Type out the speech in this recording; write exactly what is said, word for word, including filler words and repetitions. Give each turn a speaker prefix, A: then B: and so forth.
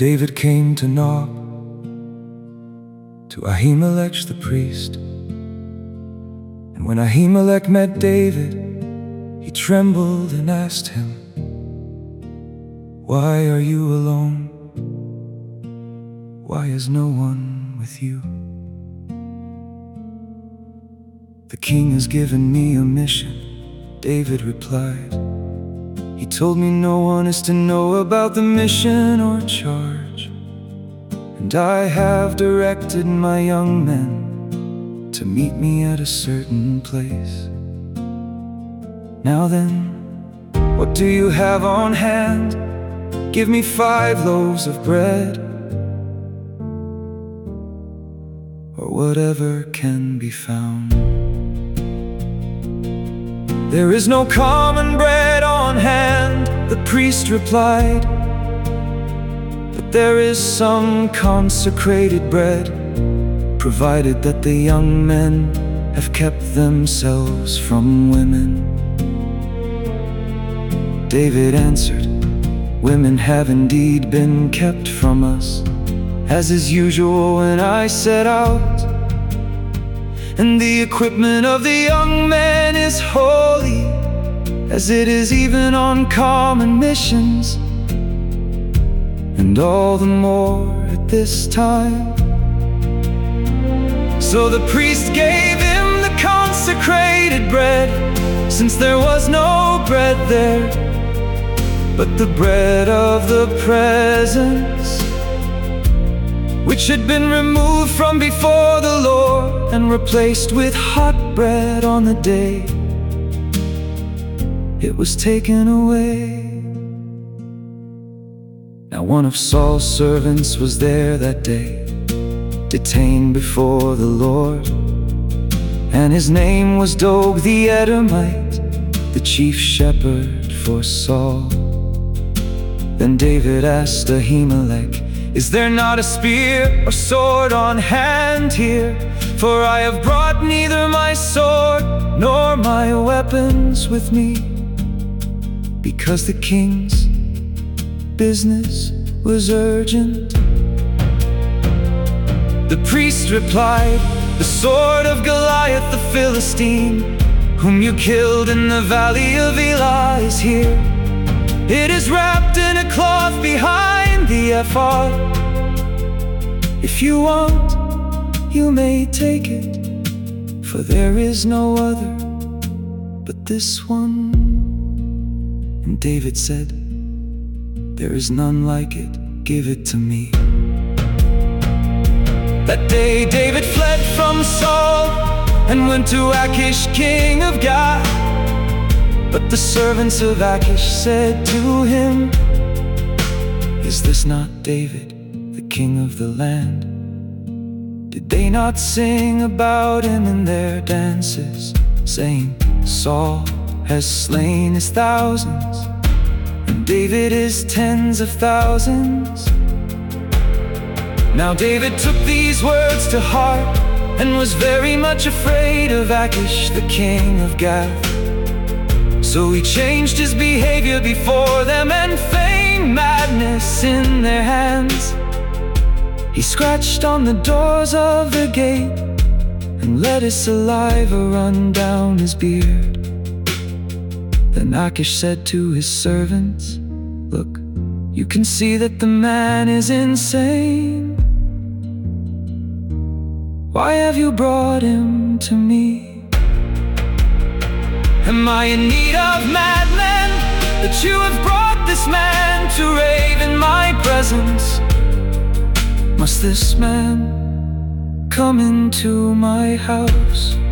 A: David came to Nob, to Ahimelech the priest. And when Ahimelech met David, he trembled and asked him, "Why are you alone? Why is no one with you?" "The king has given me a mission," David replied. "He told me no one is to know about the mission or charge. And I have directed my young men to meet me at a certain place. Now then, what do you have on hand? Give me five loaves of bread, or whatever can be found." "There is no common bread on hand," the priest replied, "but there is some consecrated bread, provided that the young men have kept themselves from women." David answered, "Women have indeed been kept from us, as is usual when I set out. And the equipment of the young men is holy, as it is even on common missions, and all the more at this time." So the priest gave him the consecrated bread, since there was no bread there but the bread of the presence, which had been removed from before the Lord and replaced with hot bread on the day it was taken away. Now one of Saul's servants was there that day, detained before the Lord, and his name was Doeg the Edomite, the chief shepherd for Saul. Then David asked Ahimelech, "Is there not a spear or sword on hand here? For I have brought neither my sword nor my weapons with me." Because the king's business was urgent. The priest replied, "The sword of Goliath the Philistine, whom you killed in the valley of Elah, is here. It is wrapped in a cloth behind the ephod. If you want, you may take it, for there is no other but this one." And David said, "There is none like it, give it to me." That day David fled from Saul and went to Achish king of Gath. But the servants of Achish said to him, "Is this not David, the king of the land? Did they not sing about him in their dances, saying, 'Saul has slain his thousands, and David his tens of thousands'?" Now David took these words to heart, and was very much afraid of Achish the king of Gath. So he changed his behavior before them and feigned madness in their hands. He scratched on the doors of the gate and let his saliva run down his beard. Then Achish said to his servants, "Look, you can see that the man is insane. Why have you brought him to me? Am I in need of madmen, that you have brought this man to rave in my presence? Must this man come into my house?"